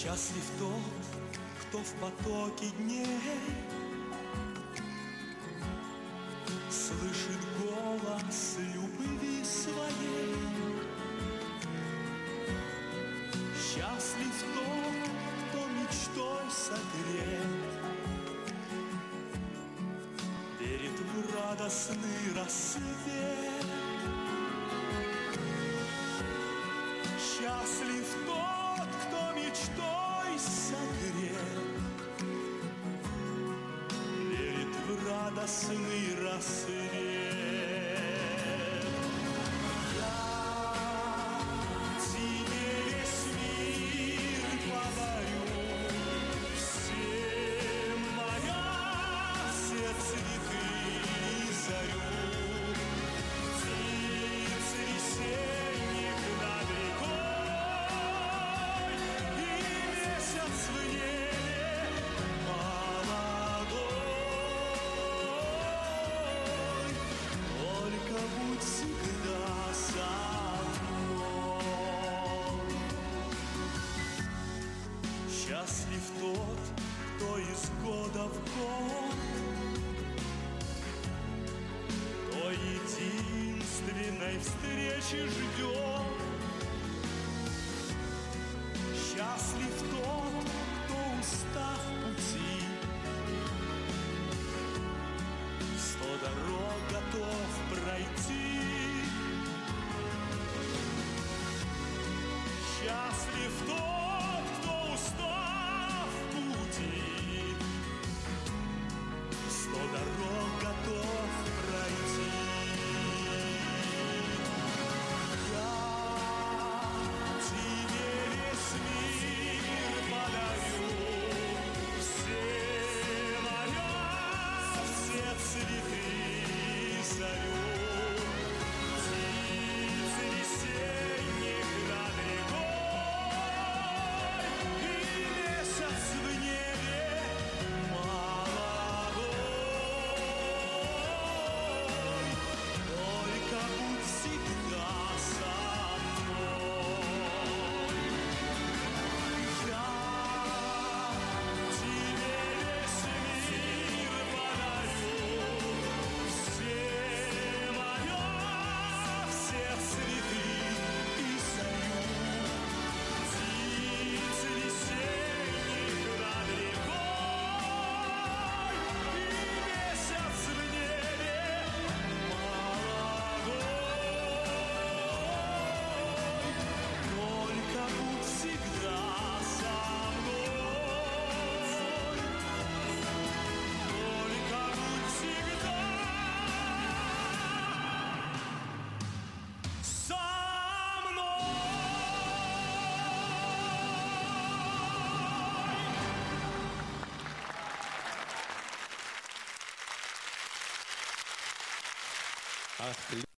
Счастлив тот, кто в потоке дней слышит голос любви своей. Счастлив тот, кто мечтой согрет, верит в радостный рассвет. Счастлив тот, кто мечтой согрет, верит в радостный рассвет. Я тебе весь мир подарю, все моря, все цветы и зарю, птиц весенних над рекой и месяц в небе молодой. Только будь всегда со мной. Счастлив тот, кто из года в год той единственной встречи ждет. Счастлив тот, кто, устав пути, 100 дорог готов пройти. Счастлив тот, кто, устав пути, 100 дорог готов пройти. Я тебе весь мир подарю, все моря, все цветы и зарю, птиц весенних над рекой и месяц в небе молодой. Только будь всегда со мной. Я тебе весь мир подарю, все моря, все цветы и зарю, птиц весенних над рекой и месяц в небе молодой. Только будь всегда со мной. Только будь всегда со мной. Ах ты,